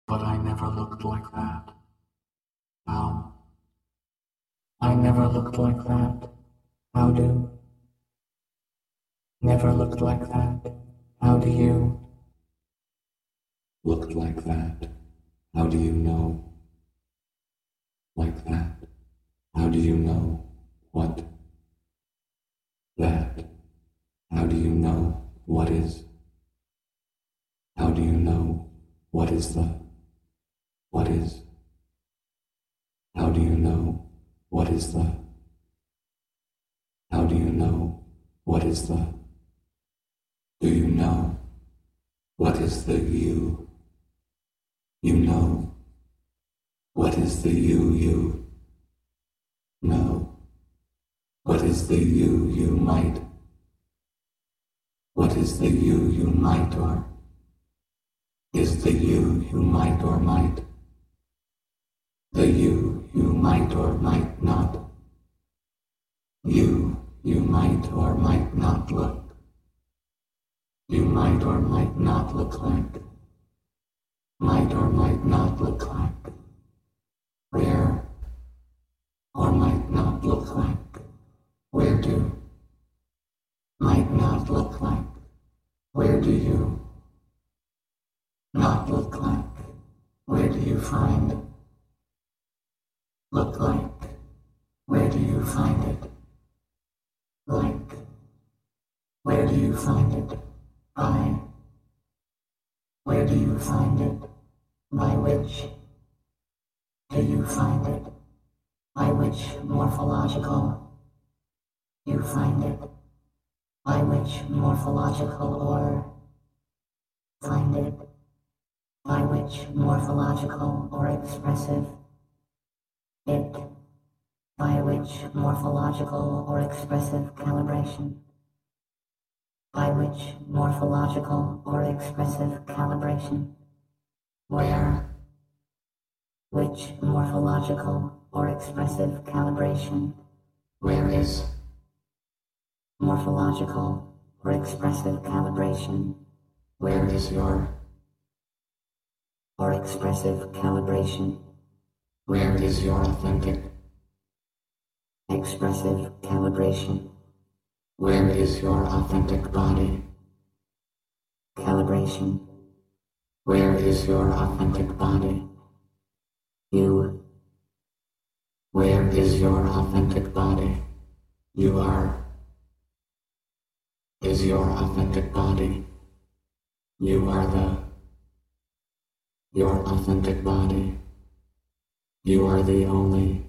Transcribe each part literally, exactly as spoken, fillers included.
But I never looked like that. How? I never looked like that. How do? Never looked like that. How do you? Looked like that. How do you know? Like that. How do you know? What? That. How do you know? What is? How do you know? What is the? What is? How do you know? What is the? How do you know? What is the? Do you know? What is the you? You know? What is the you you? Know? What is the you you might? What is the you you might or? Is the you you might or might? The you you might or might not? You you might or might not look. You might or might not look like. Might or might not look like. Where? Or might not look like. Where do? Might not look like. Where do you? Not look like. Where do you find? Look like. Where do you find it? Like. Where do you find it? By. Where do you find it? By which? Do you find it? By which morphological? You find it? By which morphological order? Find it? By which morphological or expressive? It? By which morphological or expressive calibration? By which morphological or expressive calibration? Where? Which morphological or expressive calibration? Where is? Morphological or expressive calibration? Where is your? Or expressive calibration? Where is your authentic? Expressive calibration? Where is your authentic body? Calibration. Where is your authentic body? You. Where is your authentic body? You are. Is your authentic body? You are the. Your authentic body. You are the only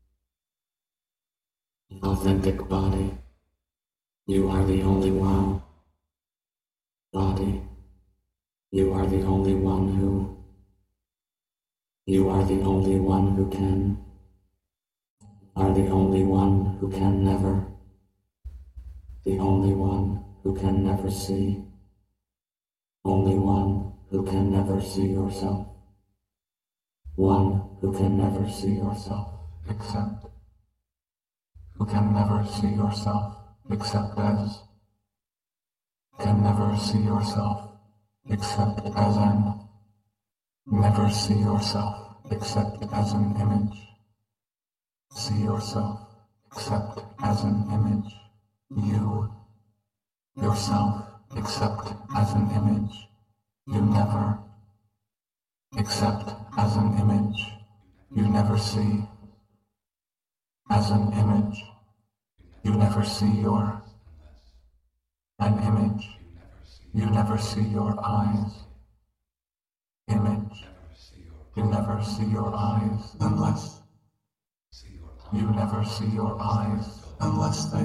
authentic body. You are the only one. Body. You are the only one who. You are the only one who can. Are the only one who can never. The only one who can never see. Only one who can never see yourself. One who can never see yourself except. Who can never see yourself except as. Can never see yourself except as an. Never see yourself except as an image. See yourself except as an image. You. Yourself except as an image. You never. Except as an image. You never see. As an image. You never see your. An image. You never see your eyes. Image. You never see your eyes unless. You never see your eyes unless they.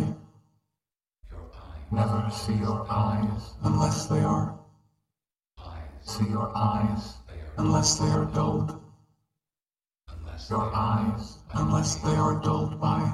Never see your eyes unless they are. See your eyes unless they are dulled. Your eyes unless they are dulled by.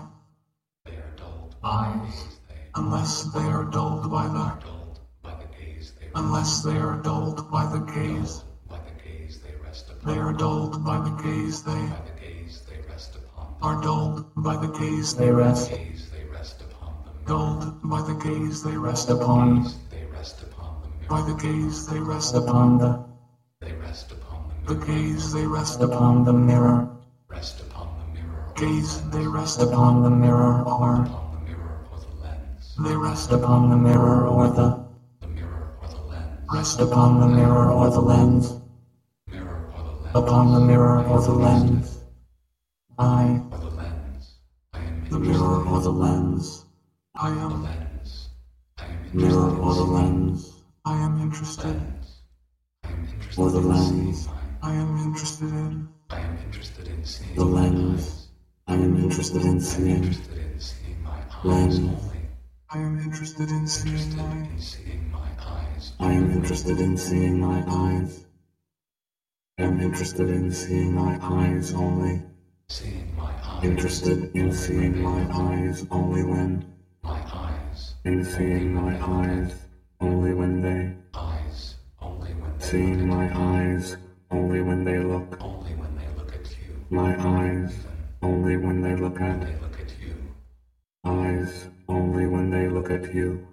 Eyes unless they are dulled by the. Unless they are dulled by the gaze. They are dulled by the gaze they. Are dulled by the gaze they rest. Dulled by the gaze they rest upon. By the gaze they rest upon the. The gaze they rest upon the mirror. Rest upon the mirror. Gaze they rest upon the mirror or Upon the mirror or the lens. they rest upon the mirror or the The mirror or the lens. rest upon the mirror or the lens. Mirror or the lens. Upon the mirror or the lens. I Or the lens. I am the interested. mirror or the lens. I The am lens. I am interested. mirror in or the seeing lens. I am interested. lens. I am interested Or the in lens. seeing my. I am interested in I am interested in seeing the my lens. eyes. I am interested in I am seeing interested in seeing my eyes lens. only. I am interested in seeing Interested my in seeing my eyes. I am interested in seeing my eyes. I am interested in seeing my eyes only. Seeing my eyes. Interested in seeing my eyes only when. My eyes. In seeing my eyes only when they. Eyes. Only when they Seeing look my at eyes only when they look. you. Only when they look at you. My eyes only when they look When at. they look at you. Eyes only when they look at you.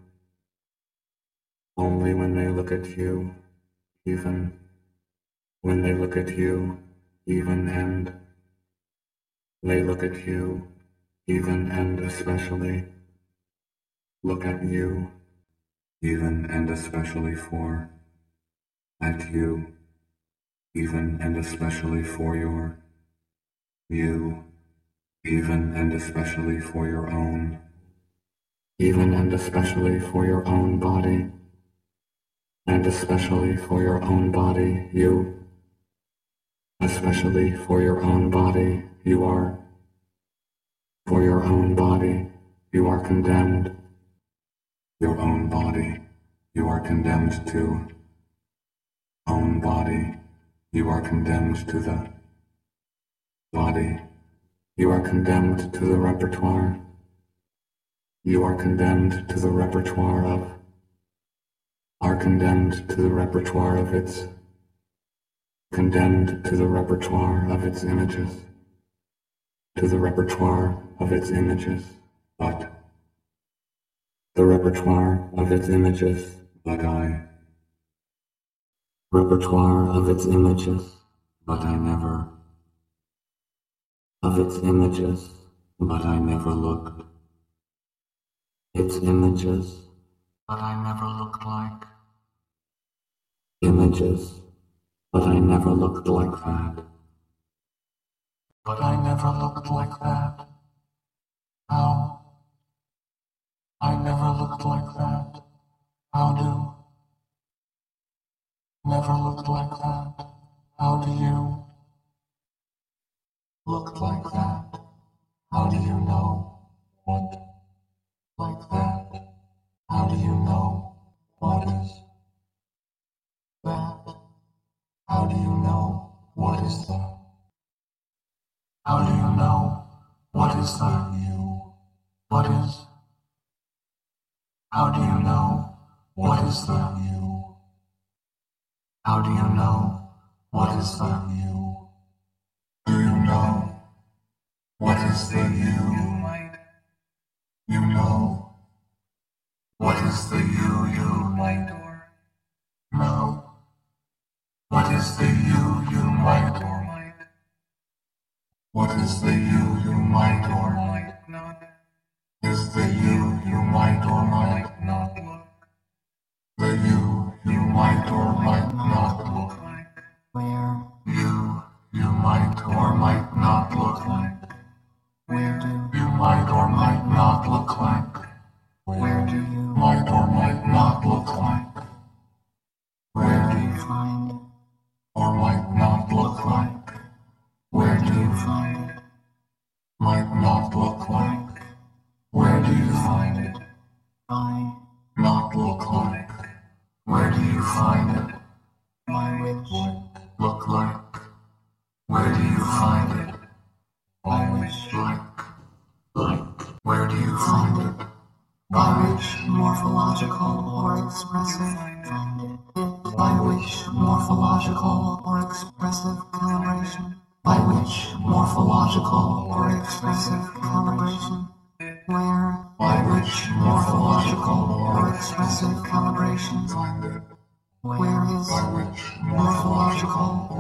Only when they look at you. Even when they look at you. Even and they look at you. Even and especially. Look at you. Even and especially for. At you. Even and especially for your. You. Even and especially for your own. Even and especially for your own body. And especially for your own body, you. Especially for your own body, you are. For your own body, you are condemned. Your own body, you are condemned to. Own body, you are condemned to the body. You are condemned to the repertoire. You are condemned to the repertoire of. Are condemned to the repertoire of its. Condemned to the repertoire of its images. To the repertoire of its images, but. The repertoire of its images, but I. Repertoire of its images, but I never. Of its images, but I never looked. Its images, but I never looked like. Images, but I never looked like that. But I never looked like that. How? I never looked like that. How do? Never looked like that. How do you? Looked like that. How do you know? What? Like that. How do you know? What is that? How do you know? What is that? How do you know? What is that? You? What is? How do you know? What is that? You? How do you know? What is that? You? Do you know? What is the you? You might. You know? What is the you you might or know? What is the you you might or might? What is the you you might or might not? Is the you you might or might not look? The you you might or might not look like? Where? You you might or might not look like? Where do you might or might not look like? Where do you might or might not look like? Where do you find or might not look like? Where do you find it? Might not look like. Where do you find it? I not look like. Where do you find it? By which look like. Where do you find it? By which like. Like. Where do you find it? By which morphological or expressive find it? By which morphological or expressive calibration? By which morphological or expressive calibration? Where? By which morphological or expressive calibration? Find it. Where is? By which morphological or expressive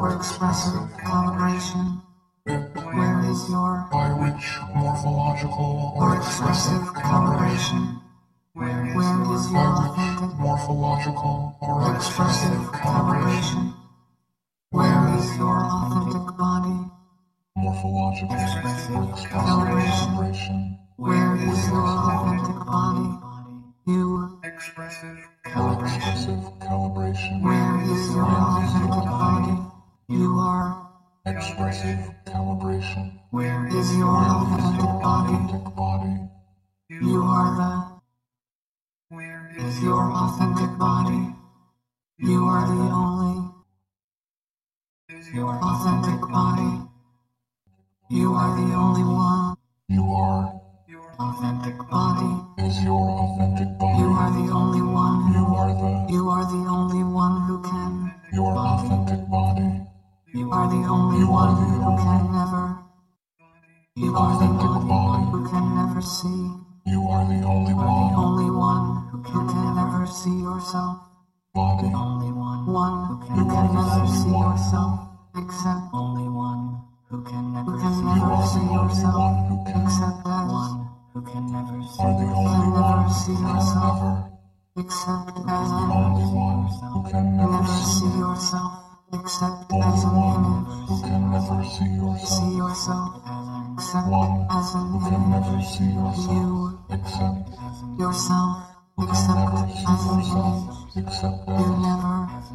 expressive calibration? Where is your by which morphological or expressive calibration? Where is by your which authentic morphological or or expressive calibration? Where is your authentic body? morphological or expressive calibration Where is your authentic body? You Expressive or expressive calibration Where is your authentic body? You are. expressive calibration Where is your where is authentic your body? authentic body You are the. Where Is your authentic body? You are the only. is Your authentic body. You are the only one. you are your Authentic body. is your authentic You body are the only one. you are the You are the only one who can. your authentic body You are the only You are one the who only- can never. You are the authentic only body. one who can never see. you are the only You are the one only one who can never see yourself. body Only one. One who can You are the never only see one. yourself. Except only one who can never, who can you never are the see only yourself. one who can Except as one who can never see, are the can only never one see who can yourself. never Except as the an only one who can never never see see yourself. Except only as an one image. who can never see See yourself yourself. Except one as an who can never image. see yourself You except yourself. who can Except never see as an yourself image. except You as never.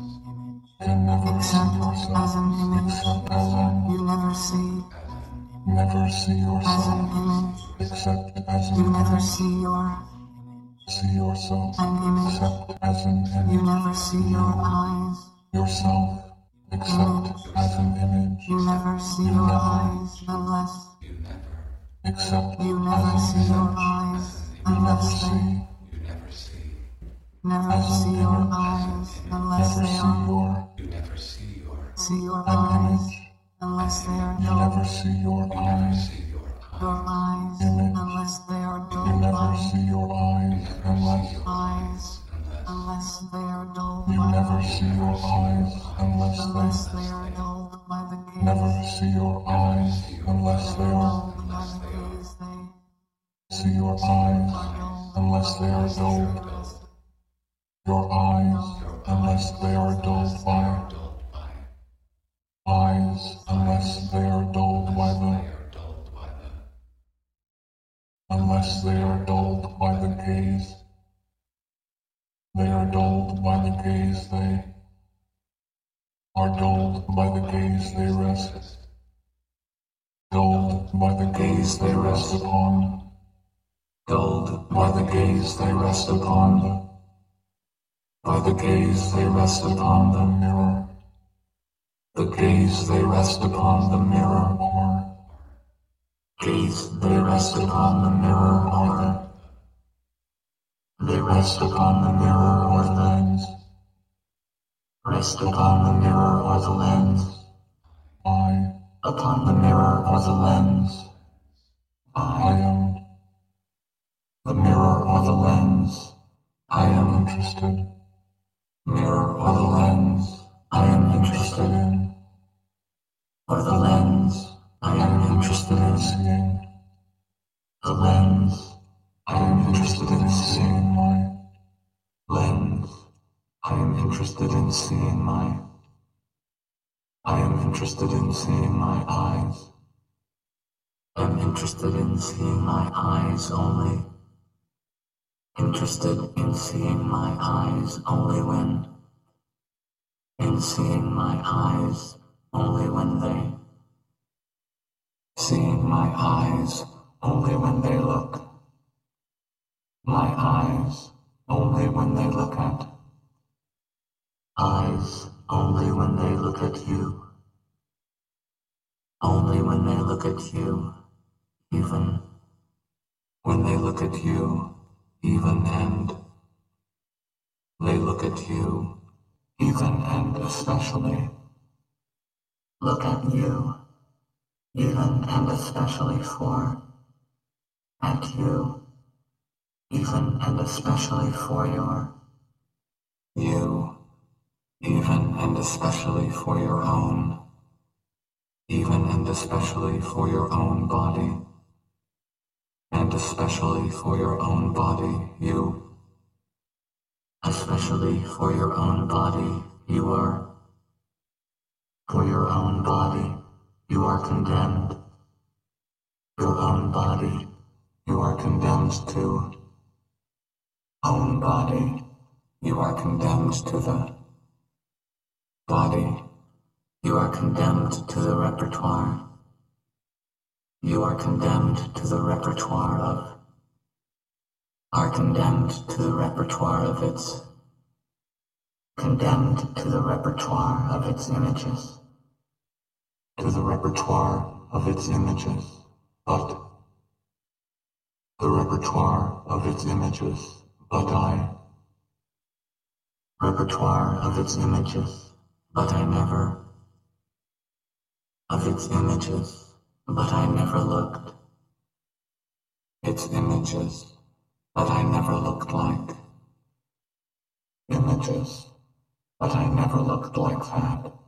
can never see Except yourself as an image. except as an You never see never see as an yourself image. except as You an never image see your see yourself an image. except as an You image never see your eyes. yourself except as an image You never see You your never. eyes unless you never except you as never an see your image eyes you never unless they see you never see never as an see your image. eyes unless never they see are your you never see your see your an eyes image unless they are you dull. never see your you never eyes see your Your eyes eyes Image. unless they are you dulled never by see your eyes unless eyes unless unless they are dulled you by never see your eyes unless unless they they are dulled by the never gaze. see your eyes unless they are Dulled by the gaze they see your eyes unless they are dulled your eyes unless they are dulled by dulled by eyes unless they are dulled by the they are dulled by the unless they are dulled by the gaze they are dulled by the gaze they are dulled by the gaze they rest dulled by the gaze they rest upon dulled by the gaze they rest upon the by the gaze they rest upon the mirror the gaze they rest upon the mirror or gaze they rest upon the mirror or the they rest upon the mirror or the lens rest upon the mirror or the lens I upon the mirror or the lens I am the mirror or the lens I am interested mirror or the lens I am interested in or the lens I am interested in seeing the lens I am interested in seeing my lens I am interested in seeing my I am interested in seeing my eyes I'm interested in seeing my eyes only interested in seeing my eyes only when in seeing my eyes only when they seeing my eyes only when they look my eyes only when they look at eyes only when they look at you only when they look at you even when they look at you even and they look at you even and especially look at you even and especially for at you even and especially for your you even and especially for your own and especially for your own body, and especially for your own body, you, especially for your own body, you are, for your own body, you are condemned, your own body, you are condemned to, own body, you are condemned to the body, you are condemned to the repertoire, you are condemned to the repertoire of, are condemned to the repertoire of its, condemned to the repertoire of its images, to the repertoire of its images, but the repertoire of its images, but I, repertoire of its images, but I never, of its images, but I never looked, its images, but I never looked like, images, but I never looked like that.